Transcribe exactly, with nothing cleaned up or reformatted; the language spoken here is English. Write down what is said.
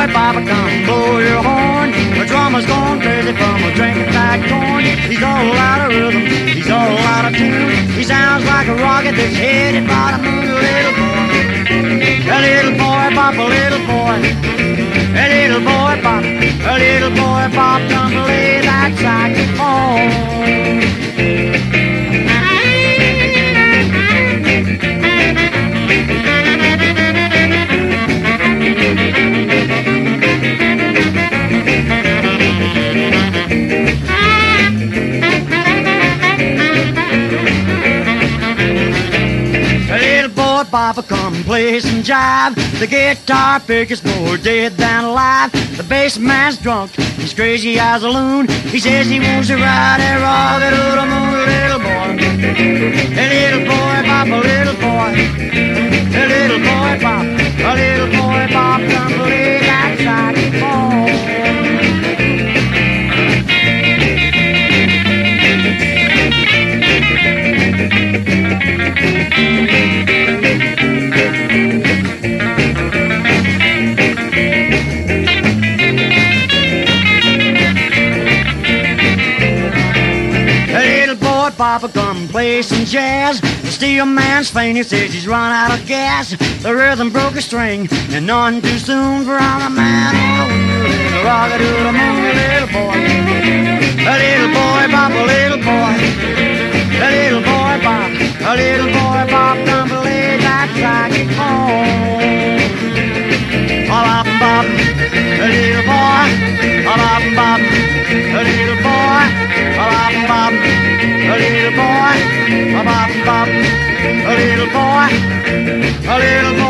boy, Papa, come blow your horn. The drummer's going crazy from a drinking fat corn. He's all out of rhythm, he's all out of tune. He sounds like a rocket that's headed by the moon. Little boy, a little boy, Pop, a little boy, a little boy, Pop, a little boy, Pop, come play that saxophone. Papa, come play some jive. The guitar pick is more dead than alive. The bass man's drunk, he's crazy as a loon. He says he wants to ride a rocket to the moon. Little boy, a little boy, Pop, a little boy, a little boy, Pop, a little boy, Pop, come play that saxophone. Papa, come play some jazz. The steel man's faint, he says he's run out of gas. The rhythm broke a string, and none too soon for I'm a man on a wheel. Rock it to the moon, little boy, a little boy, Pop, a little boy, a little boy, Pop, a little boy, Pop, come play that saxophone. Bop, bop, a little boy, bop, bop, a little boy, bop, bop, a little boy, bop, bop, a little boy, a little boy.